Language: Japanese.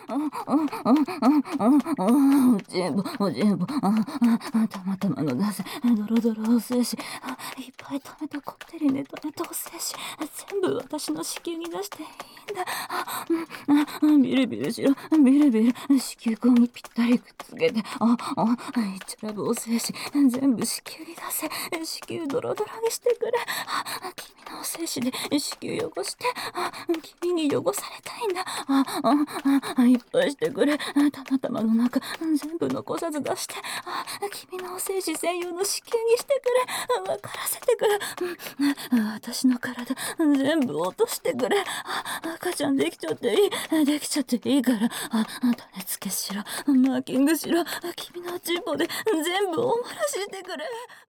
全部、たまたまの出せ、ドロドロ精子、いっぱい溜めたこってりネトネト精子、全部私の子宮に出していいんだ。ビリビリしろ、ビリビリ、子宮口にぴったりくっつけて、イチラブお精子、全部子宮に出せ、子宮ドロドロにしてくれ。君のお精子で子宮汚して、君に汚されたいんだ。いっぱいしてくれ。たまたまの中、全部残さず出して、君のお精子専用の子宮にしてくれ。分からせてくれ。私の体、全部落としてくれ。赤ちゃんできちゃっていい。できちゃっていいから。種付けしろ。マーキングしろ。君のチンポで全部お漏らししてくれ。